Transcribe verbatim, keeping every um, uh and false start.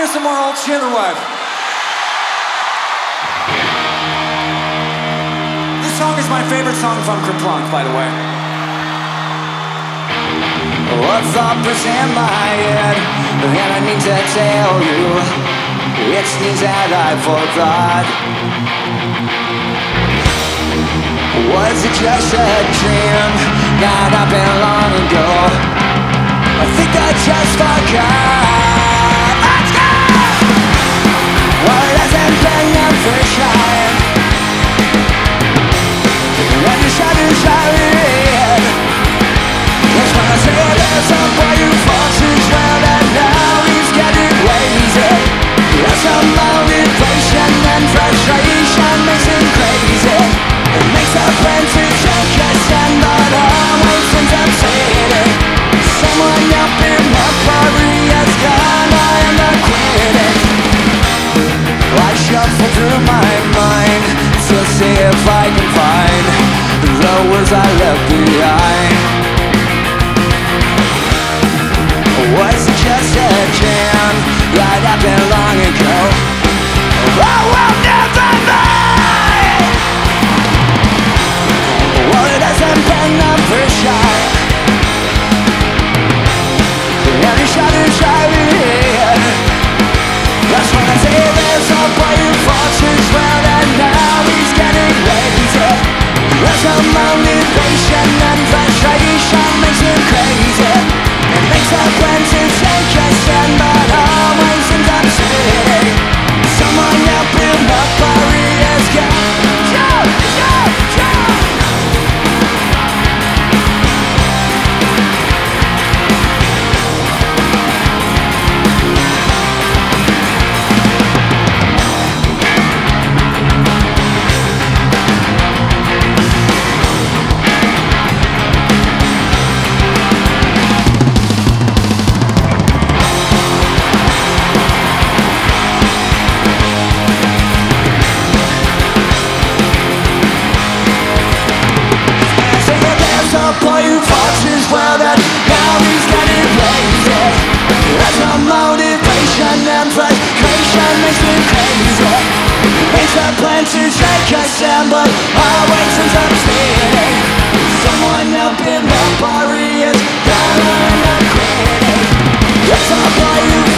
some more old shit or what? This song is my favorite song from Kerplunk, by the way. What thought was in my head, and I need to tell you, it's things that I forgot. Was it just a dream that happened long ago? I think I just forgot. Let's go! Well, it hasn't been never shine, and the shadows are in. That's when I say there's a boy who falls his round, and now he's getting lazy. There's some motivation and frustration makes him crazy. It makes a plan to take a stand, but always ends up saying someone up in my party has gone, I am not quitting. I shuffle through my mind to see if I can find the words I left behind. Was it just a jam that happened long ago? I will never know. Well, it hasn't been never shot, and the shadows are in. That's when I say there's a boy who falls his round, and now he's getting lazy. There's a motivation and frustration makes him crazy. It makes a plan to take a stand, but always ends up saying someone up in the party has gone. Joe, Joe, Joe. Boy who fought his world, and now he's getting lazy. There's no motivation and frustration makes me crazy. Makes a plan to take a stand, but always ends up staying. Someone up in the bar is gone, and I'm quitting. There's a boy who